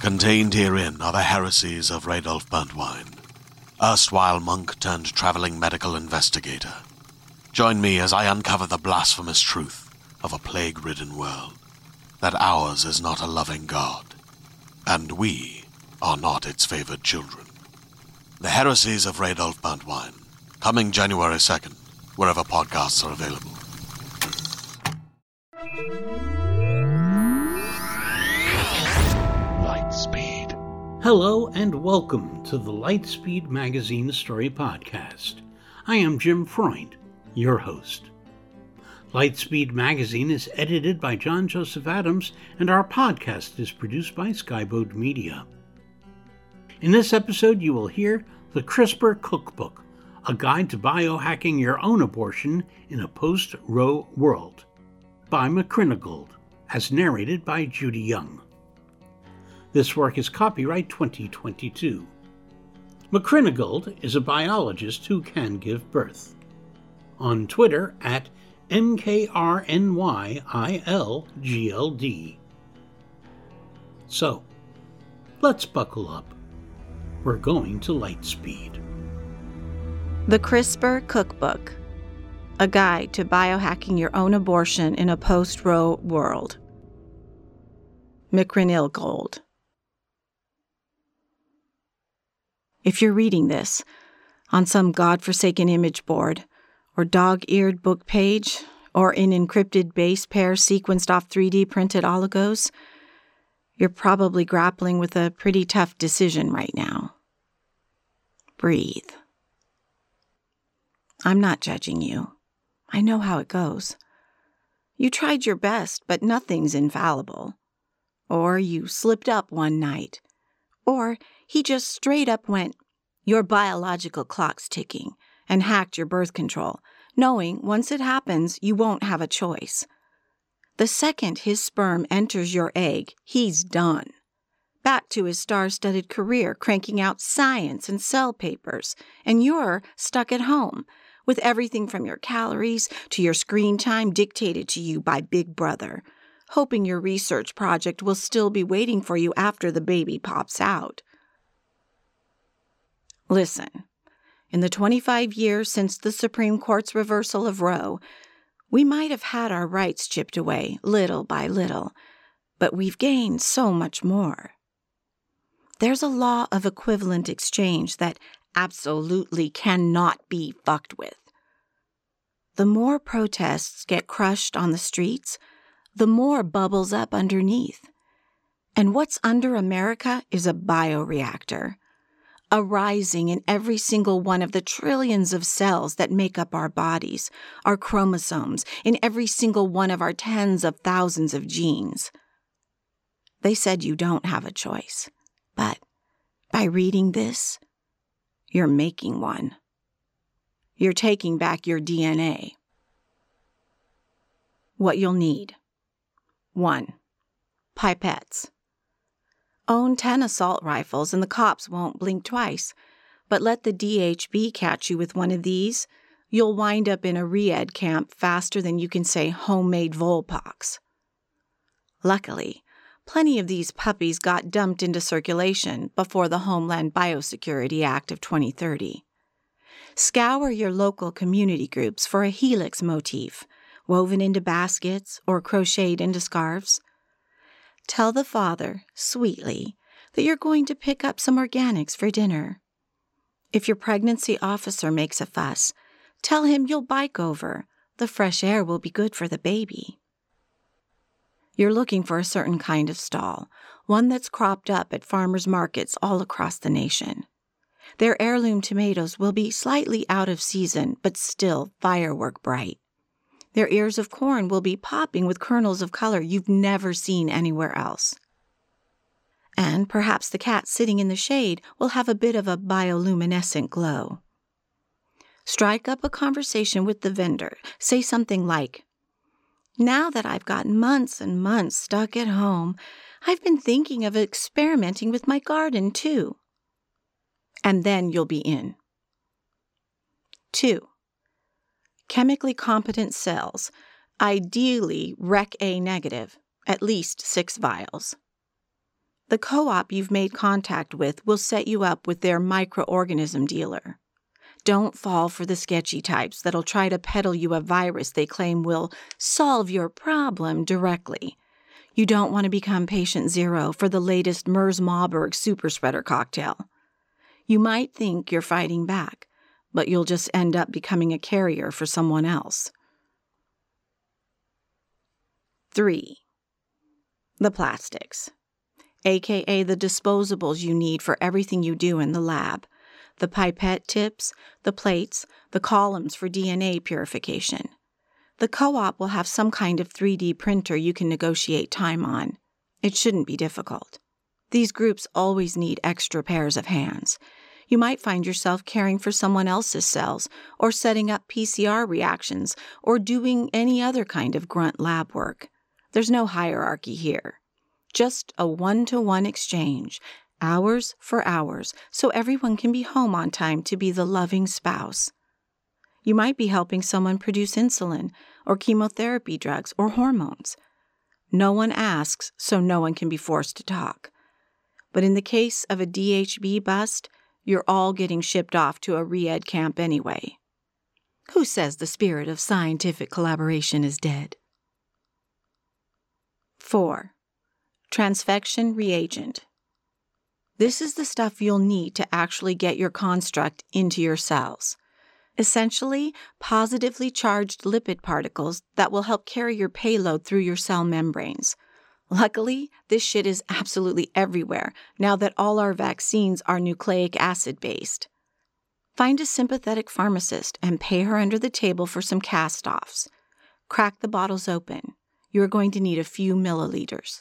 Contained herein are the heresies of Radolf Burntwine, erstwhile monk turned traveling medical investigator. Join me as I uncover the blasphemous truth of a plague-ridden world, that ours is not a loving God, and we are not its favored children. The heresies of Radolf Burntwine, coming January 2nd, wherever podcasts are available. Lightspeed. Hello and welcome to the Lightspeed Magazine Story Podcast. I am Jim Freund, your host. Lightspeed Magazine is edited by John Joseph Adams, and our podcast is produced by Skyboat Media. In this episode, you will hear The CRISPR Cookbook, a guide to biohacking your own abortion in a post-Roe world, by McCrinagold, as narrated by Judy Young. This work is copyright 2022. McCrinagold is a biologist who can give birth. On Twitter at MKRNYILGLD. So, let's buckle up. We're going to Lightspeed. The CRISPR Cookbook, a guide to biohacking your own abortion in a post-Roe world. McCrinagold. If you're reading this on some godforsaken image board, or dog-eared book page, or in encrypted base pair sequenced off 3D printed oligos, you're probably grappling with a pretty tough decision right now. Breathe. I'm not judging you. I know how it goes. You tried your best, but nothing's infallible. Or you slipped up one night. Or he just straight up went, "Your biological clock's ticking," and hacked your birth control, knowing once it happens, you won't have a choice. The second his sperm enters your egg, he's done. Back to his star-studded career, cranking out science and cell papers, and you're stuck at home, with everything from your calories to your screen time dictated to you by Big Brother, hoping your research project will still be waiting for you after the baby pops out. Listen, in the 25 years since the Supreme Court's reversal of Roe, we might have had our rights chipped away little by little, but we've gained so much more. There's a law of equivalent exchange that absolutely cannot be fucked with. The more protests get crushed on the streets, the more bubbles up underneath. And what's under America is a bioreactor, arising in every single one of the trillions of cells that make up our bodies, our chromosomes, in every single one of our tens of thousands of genes. They said you don't have a choice, but by reading this, you're making one. You're taking back your DNA. What you'll need. 1. Pipettes. Own 10 assault rifles and the cops won't blink twice, but let the DHB catch you with one of these, you'll wind up in a re-ed camp faster than you can say homemade Volpox. Luckily, plenty of these puppies got dumped into circulation before the Homeland Biosecurity Act of 2030. Scour your local community groups for a helix motif, woven into baskets or crocheted into scarves. Tell the father, sweetly, that you're going to pick up some organics for dinner. If your pregnancy officer makes a fuss, tell him you'll bike over. The fresh air will be good for the baby. You're looking for a certain kind of stall, one that's cropped up at farmers' markets all across the nation. Their heirloom tomatoes will be slightly out of season, but still firework bright. Their ears of corn will be popping with kernels of color you've never seen anywhere else. And perhaps the cat sitting in the shade will have a bit of a bioluminescent glow. Strike up a conversation with the vendor. Say something like, "Now that I've got months and months stuck at home, I've been thinking of experimenting with my garden too." And then you'll be in. 2. Chemically competent cells, ideally Rec A negative, at least 6 vials. The co-op you've made contact with will set you up with their microorganism dealer. Don't fall for the sketchy types that'll try to peddle you a virus they claim will solve your problem directly. You don't want to become patient zero for the latest Merz-Marburg super spreader cocktail. You might think you're fighting back, but you'll just end up becoming a carrier for someone else. 3. The plastics, aka the disposables you need for everything you do in the lab. The pipette tips, the plates, the columns for DNA purification. The co-op will have some kind of 3D printer you can negotiate time on. It shouldn't be difficult. These groups always need extra pairs of hands. You might find yourself caring for someone else's cells, or setting up PCR reactions, or doing any other kind of grunt lab work. There's no hierarchy here. Just a one-to-one exchange, hours for hours, so everyone can be home on time to be the loving spouse. You might be helping someone produce insulin, or chemotherapy drugs, or hormones. No one asks, so no one can be forced to talk. But in the case of a DHB bust, you're all getting shipped off to a re-ed camp anyway. Who says the spirit of scientific collaboration is dead? 4. Transfection reagent. This is the stuff you'll need to actually get your construct into your cells. Essentially, positively charged lipid particles that will help carry your payload through your cell membranes. Luckily, this shit is absolutely everywhere now that all our vaccines are nucleic acid-based. Find a sympathetic pharmacist and pay her under the table for some cast-offs. Crack the bottles open. You're going to need a few milliliters.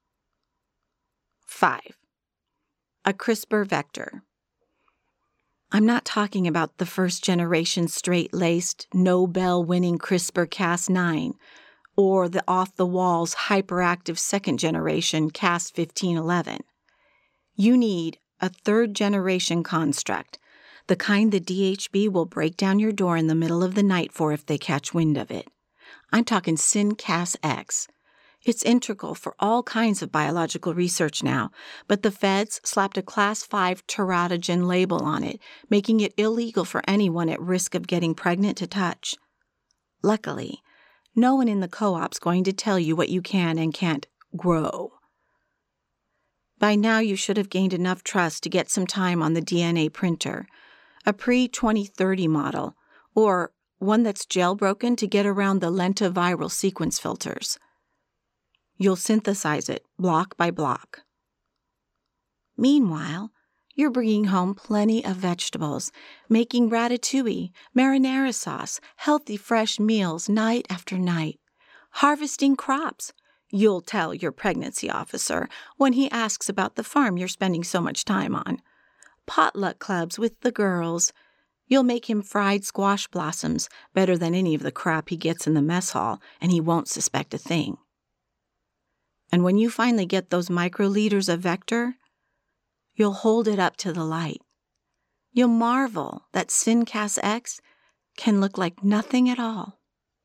5. A CRISPR vector. I'm not talking about the first-generation straight-laced, Nobel-winning CRISPR-Cas9 or the off-the-walls hyperactive second-generation Cas1511. You need a third-generation construct, the kind the DHB will break down your door in the middle of the night for if they catch wind of it. I'm talking SynCas-X. It's integral for all kinds of biological research now, but the feds slapped a Class 5 teratogen label on it, making it illegal for anyone at risk of getting pregnant to touch. Luckily, no one in the co-op's going to tell you what you can and can't grow. By now you should have gained enough trust to get some time on the DNA printer, a pre-2030 model, or one that's jailbroken to get around the lentiviral sequence filters. You'll synthesize it block by block. Meanwhile, you're bringing home plenty of vegetables, making ratatouille, marinara sauce, healthy fresh meals night after night, harvesting crops. You'll tell your pregnancy officer when he asks about the farm you're spending so much time on. Potluck clubs with the girls. You'll make him fried squash blossoms better than any of the crap he gets in the mess hall, and he won't suspect a thing. And when you finally get those microliters of vector, you'll hold it up to the light. You'll marvel that SynCas-X can look like nothing at all.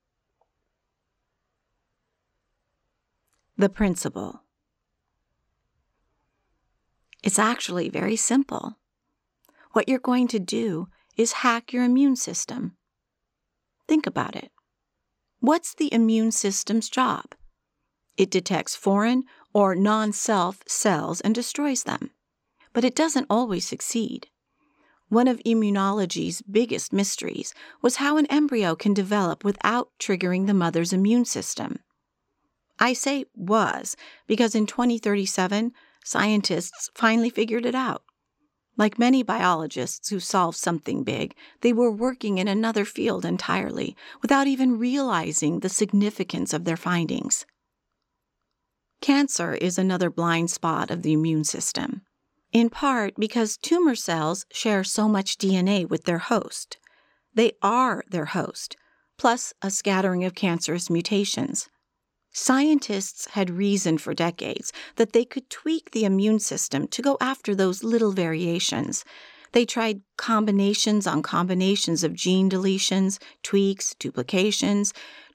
The principle. It's actually very simple. What you're going to do is hack your immune system. Think about it. What's the immune system's job? It detects foreign or non-self cells and destroys them. But it doesn't always succeed. One of immunology's biggest mysteries was how an embryo can develop without triggering the mother's immune system. I say was because in 2037, scientists finally figured it out. Like many biologists who solved something big, they were working in another field entirely without even realizing the significance of their findings. Cancer is another blind spot of the immune system, in part because tumor cells share so much DNA with their host. They are their host, plus a scattering of cancerous mutations. Scientists had reasoned for decades that they could tweak the immune system to go after those little variations. They tried combinations on combinations of gene deletions, tweaks, duplications,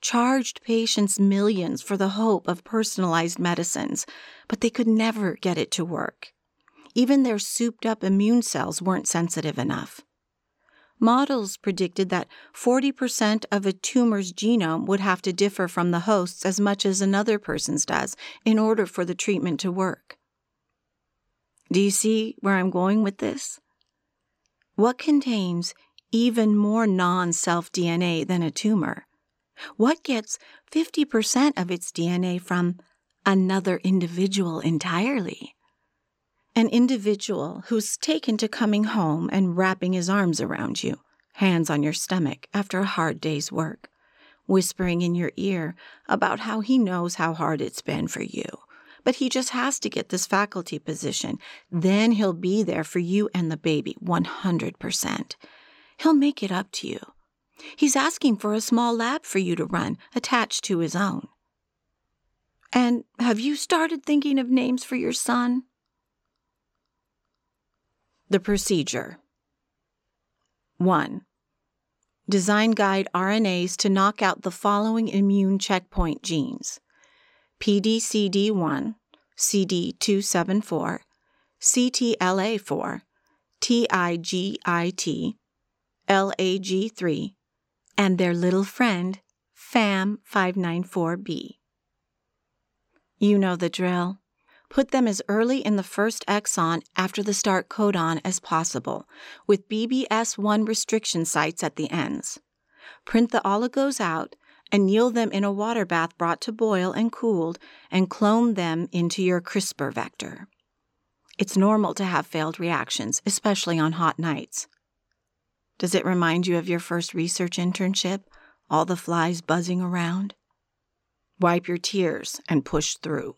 charged patients millions for the hope of personalized medicines, but they could never get it to work. Even their souped-up immune cells weren't sensitive enough. Models predicted that 40% of a tumor's genome would have to differ from the host's as much as another person's does in order for the treatment to work. Do you see where I'm going with this? What contains even more non-self DNA than a tumor? What gets 50% of its DNA from another individual entirely? An individual who's taken to coming home and wrapping his arms around you, hands on your stomach after a hard day's work, whispering in your ear about how he knows how hard it's been for you, but he just has to get this faculty position. Then he'll be there for you and the baby 100%. He'll make it up to you. He's asking for a small lab for you to run, attached to his own. And have you started thinking of names for your son? The procedure. 1. Design guide RNAs to knock out the following immune checkpoint genes: PDCD1, CD274, CTLA4, TIGIT, LAG3, and their little friend, FAM594B. You know the drill. Put them as early in the first exon after the start codon as possible, with BBS1 restriction sites at the ends. Print the oligos out, anneal them in a water bath brought to boil and cooled, and clone them into your CRISPR vector. It's normal to have failed reactions, especially on hot nights. Does it remind you of your first research internship, all the flies buzzing around? Wipe your tears and push through.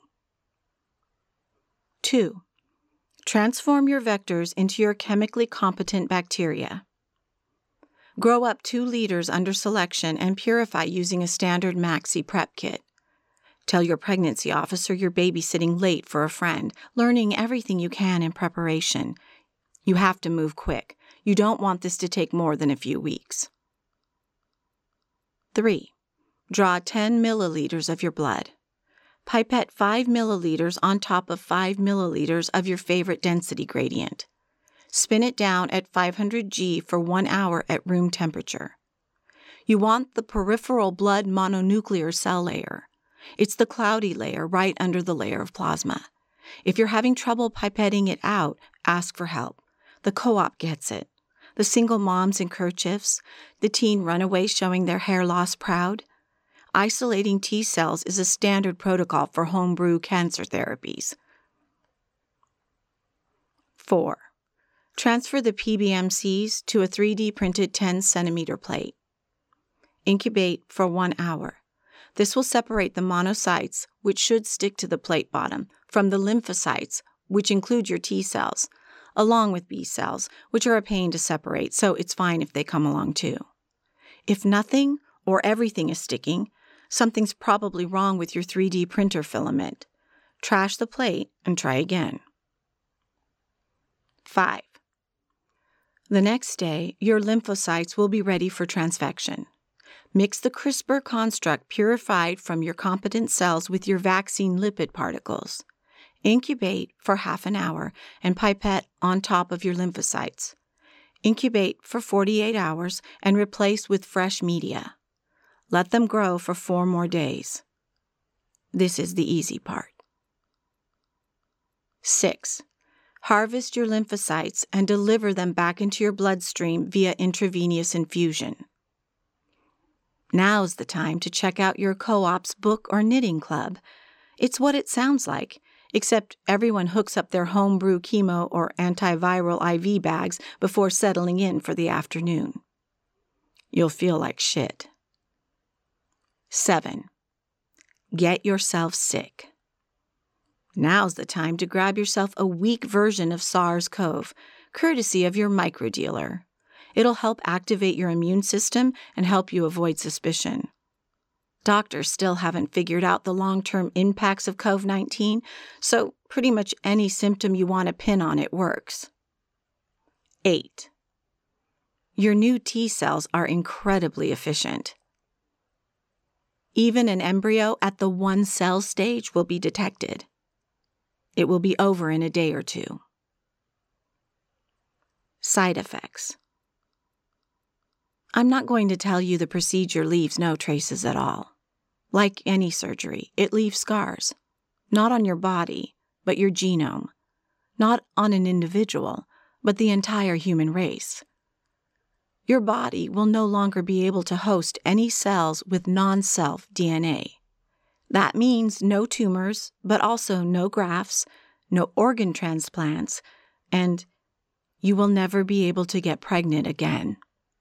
2. Transform your vectors into your chemically competent bacteria. Grow up 2 liters under selection and purify using a standard Maxi prep kit. Tell your pregnancy officer you're babysitting late for a friend, learning everything you can in preparation. You have to move quick. You don't want this to take more than a few weeks. 3. Draw 10 milliliters of your blood. Pipette 5 milliliters on top of 5 milliliters of your favorite density gradient. Spin it down at 500 G for 1 hour at room temperature. You want the peripheral blood mononuclear cell layer. It's the cloudy layer right under the layer of plasma. If you're having trouble pipetting it out, ask for help. The co-op gets it. The single moms in kerchiefs, the teen runaways showing their hair loss proud. Isolating T cells is a standard protocol for homebrew cancer therapies. 4. Transfer the PBMCs to a 3D printed 10-centimeter plate. Incubate for 1 hour. This will separate the monocytes, which should stick to the plate bottom, from the lymphocytes, which include your T cells, along with B cells, which are a pain to separate, so it's fine if they come along too. If nothing or everything is sticking, something's probably wrong with your 3D printer filament. Trash the plate and try again. 5. The next day, your lymphocytes will be ready for transfection. Mix the CRISPR construct purified from your competent cells with your vaccine lipid particles. Incubate for half an hour and pipette on top of your lymphocytes. Incubate for 48 hours and replace with fresh media. Let them grow for 4 more days. This is the easy part. 6. Harvest your lymphocytes and deliver them back into your bloodstream via intravenous infusion. Now's the time to check out your co-op's book or knitting club. It's what it sounds like, except everyone hooks up their homebrew chemo or antiviral IV bags before settling in for the afternoon. You'll feel like shit. 7. Get yourself sick. Now's the time to grab yourself a weak version of SARS-CoV, courtesy of your microdealer. It'll help activate your immune system and help you avoid suspicion. Doctors still haven't figured out the long-term impacts of COVID-19, so pretty much any symptom you want to pin on it works. 8. Your new T cells are incredibly efficient. Even an embryo at the one-cell stage will be detected. It will be over in a day or two. Side effects. I'm not going to tell you the procedure leaves no traces at all. Like any surgery, it leaves scars. Not on your body, but your genome. Not on an individual, but the entire human race. Your body will no longer be able to host any cells with non-self DNA. That means no tumors, but also no grafts, no organ transplants, and you will never be able to get pregnant again.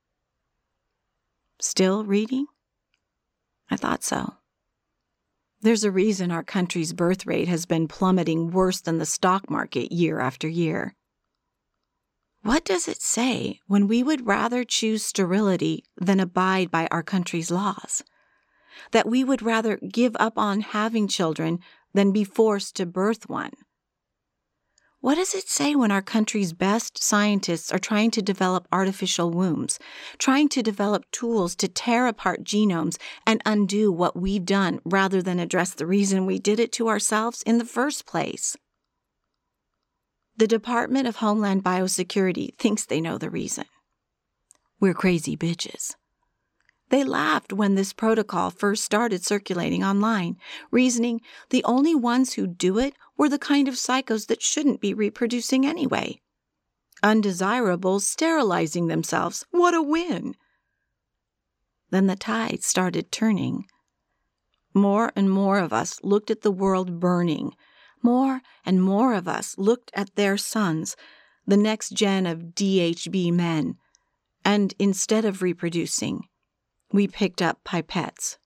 Still reading? I thought so. There's a reason our country's birth rate has been plummeting worse than the stock market year after year. What does it say when we would rather choose sterility than abide by our country's laws? That we would rather give up on having children than be forced to birth one? What does it say when our country's best scientists are trying to develop artificial wombs, trying to develop tools to tear apart genomes and undo what we've done rather than address the reason we did it to ourselves in the first place? The Department of Homeland Biosecurity thinks they know the reason. We're crazy bitches. They laughed when this protocol first started circulating online, reasoning the only ones who do it were the kind of psychos that shouldn't be reproducing anyway. Undesirables sterilizing themselves. What a win! Then the tide started turning. More and more of us looked at the world burning. More and more of us looked at their sons, the next gen of DHB men, and instead of reproducing, we picked up pipettes.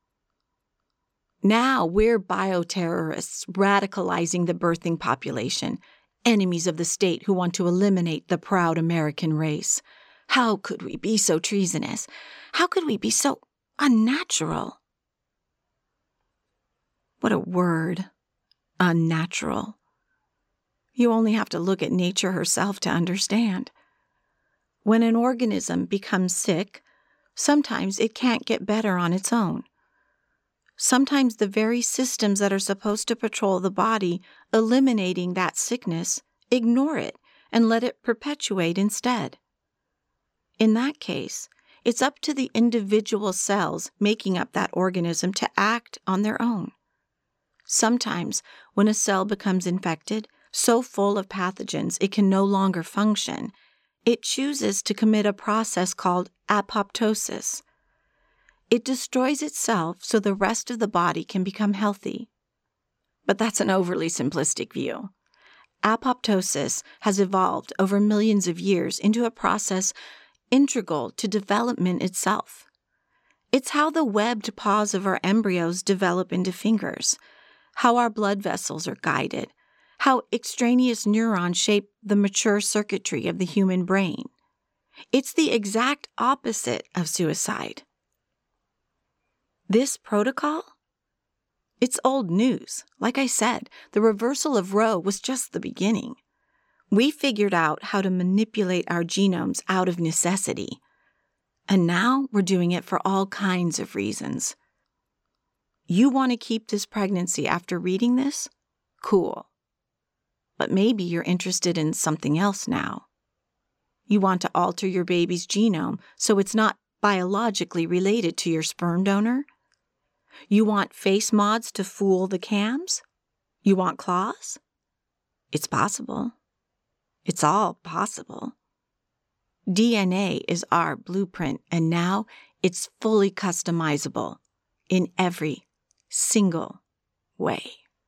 Now we're bioterrorists radicalizing the birthing population, enemies of the state who want to eliminate the proud American race. How could we be so treasonous? How could we be so unnatural? What a word. Unnatural. You only have to look at nature herself to understand. When an organism becomes sick, sometimes it can't get better on its own. Sometimes the very systems that are supposed to patrol the body, eliminating that sickness, ignore it and let it perpetuate instead. In that case, it's up to the individual cells making up that organism to act on their own. Sometimes, when a cell becomes infected, so full of pathogens it can no longer function, it chooses to commit a process called apoptosis. It destroys itself so the rest of the body can become healthy. But that's an overly simplistic view. Apoptosis has evolved over millions of years into a process integral to development itself. It's how the webbed paws of our embryos develop into fingers, how our blood vessels are guided, how extraneous neurons shape the mature circuitry of the human brain. It's the exact opposite of suicide. This protocol? It's old news. Like I said, the reversal of Roe was just the beginning. We figured out how to manipulate our genomes out of necessity. And now we're doing it for all kinds of reasons. You want to keep this pregnancy after reading this? Cool. But maybe you're interested in something else now. You want to alter your baby's genome so it's not biologically related to your sperm donor? You want face mods to fool the cams? You want claws? It's possible. It's all possible. DNA is our blueprint, and now it's fully customizable in every single way.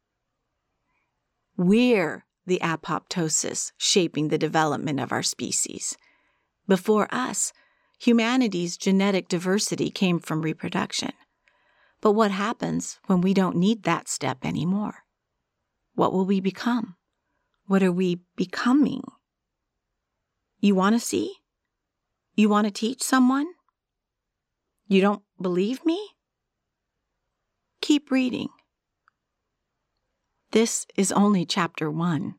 We're the apoptosis shaping the development of our species. Before us, humanity's genetic diversity came from reproduction. But what happens when we don't need that step anymore? What will we become? What are we becoming? You want to see? You want to teach someone? You don't believe me? Keep reading. This is only chapter 1.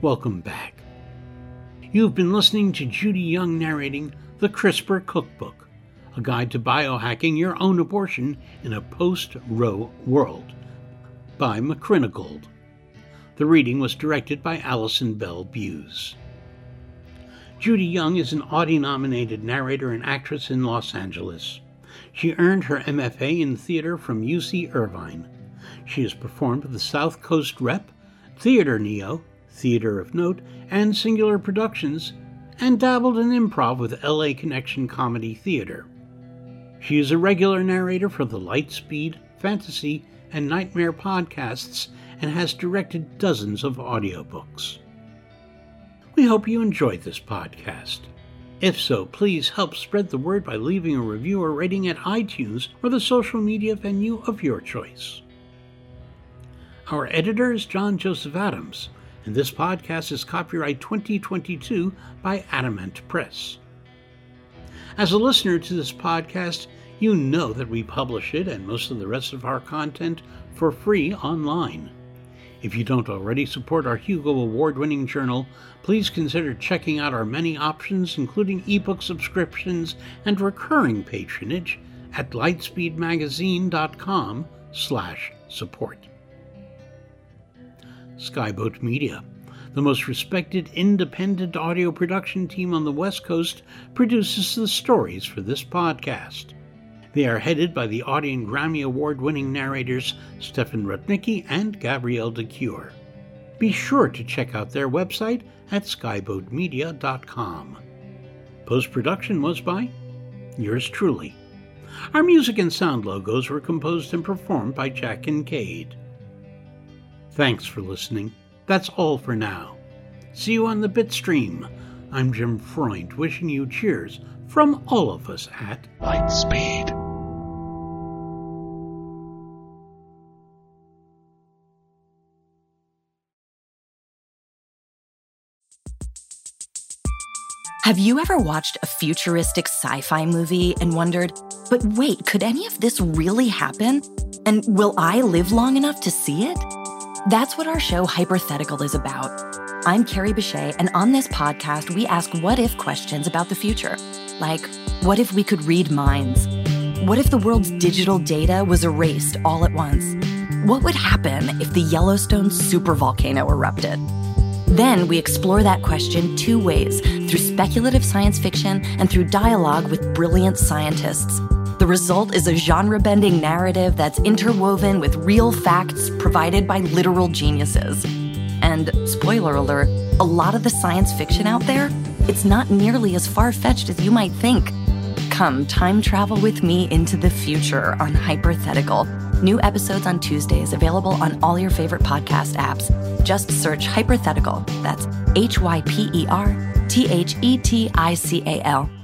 welcome back. You've been listening to Judy Young narrating The CRISPR Cookbook, a guide to biohacking your own abortion in a post-Roe world, by McCrinagold. The reading was directed by Allison Bell Buse. Judy Young is an Audie-nominated narrator and actress in Los Angeles. She earned her MFA in theater from UC Irvine. She has performed with the South Coast Rep, Theater Neo, Theater of Note, and Singular Productions, and dabbled in improv with LA Connection Comedy Theater. She is a regular narrator for the Lightspeed, Fantasy, and Nightmare podcasts and has directed dozens of audiobooks. We hope you enjoyed this podcast. If so, please help spread the word by leaving a review or rating at iTunes or the social media venue of your choice. Our editor is John Joseph Adams, and this podcast is copyright 2022 by Adamant Press. As a listener to this podcast, you know that we publish it and most of the rest of our content for free online. If you don't already support our Hugo Award-winning journal, please consider checking out our many options, including ebook subscriptions and recurring patronage at lightspeedmagazine.com/support. Skyboat Media, the most respected independent audio production team on the West Coast, produces the stories for this podcast. They are headed by the Audie and Grammy Award-winning narrators Stefan Rudnicki and Gabrielle DeCure. Be sure to check out their website at skyboatmedia.com. Post-production was by yours truly. Our music and sound logos were composed and performed by Jack Kincaid. Thanks for listening. That's all for now. See you on the Bitstream. I'm Jim Freund, wishing you cheers from all of us at Lightspeed. Have you ever watched a futuristic sci-fi movie and wondered, but wait, could any of this really happen? And will I live long enough to see it? That's what our show Hypothetical is about. I'm Carrie Bechet, and on this podcast, we ask what-if questions about the future. Like, what if we could read minds? What if the world's digital data was erased all at once? What would happen if the Yellowstone supervolcano erupted? Then we explore that question two ways, through speculative science fiction and through dialogue with brilliant scientists. The result is a genre-bending narrative that's interwoven with real facts provided by literal geniuses. And, spoiler alert, a lot of the science fiction out there, it's not nearly as far-fetched as you might think. Come time travel with me into the future on Hypothetical. New episodes on Tuesdays, available on all your favorite podcast apps. Just search Hypothetical. That's HYPERTHETICAL.